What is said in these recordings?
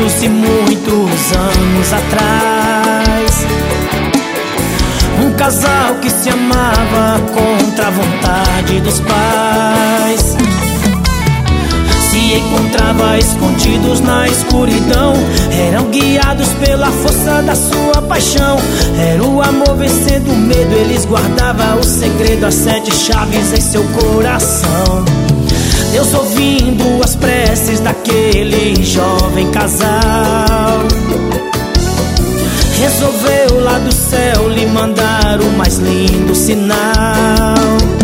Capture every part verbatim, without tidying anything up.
muitos e muitos anos atrás, um casal que se amava contra a vontade dos pais se encontrava escondidos na escuridão. Eram guiados pela força da sua paixão. Era o amor vencendo o medo. Eles guardavam o segredo, as sete chaves em seu coração. Deus, ouvindo as preces daquele jovem casal, resolveu lá do céu lhe mandar o mais lindo sinal.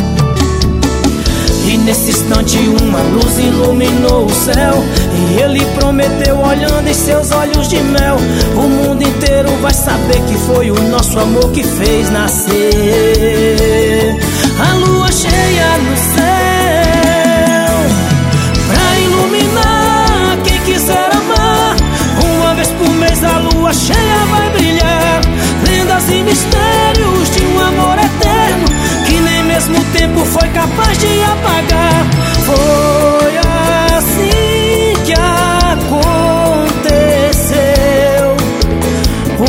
E nesse instante uma luz iluminou o céu, e ele prometeu, olhando em seus olhos de mel: o mundo inteiro vai saber que foi o nosso amor que fez nascer a lua cheia no céu, pra iluminar quem quiser amar. Uma vez por mês a lua cheia vai brilhar, lendas e mistérios de um amor eterno que nem mesmo o tempo foi capaz de apagar. Foi assim que aconteceu, o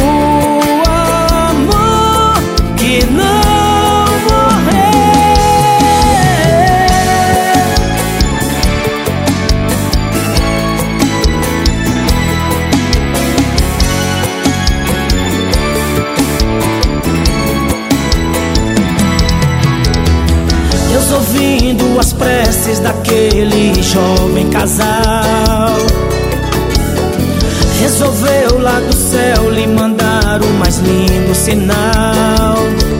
amor que não morreu. Deus, ouvindo as preces daquele jovem casal, resolveu lá do céu lhe mandar o mais lindo sinal.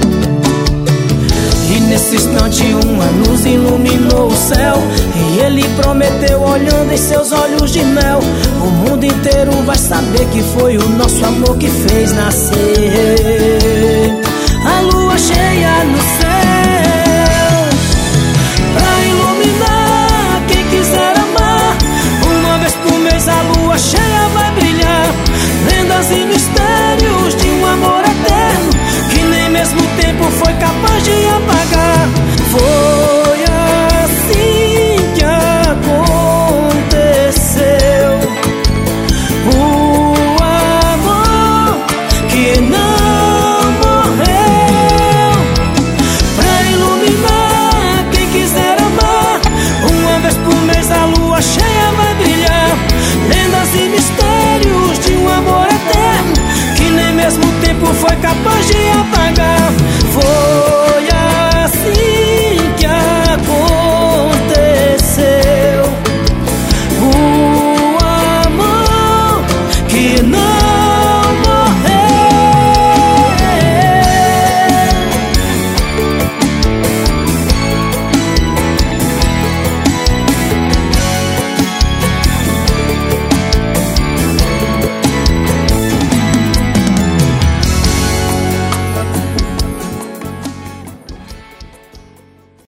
E nesse instante uma luz iluminou o céu, e ele prometeu, olhando em seus olhos de mel: o mundo inteiro vai saber que foi o nosso amor que fez nascer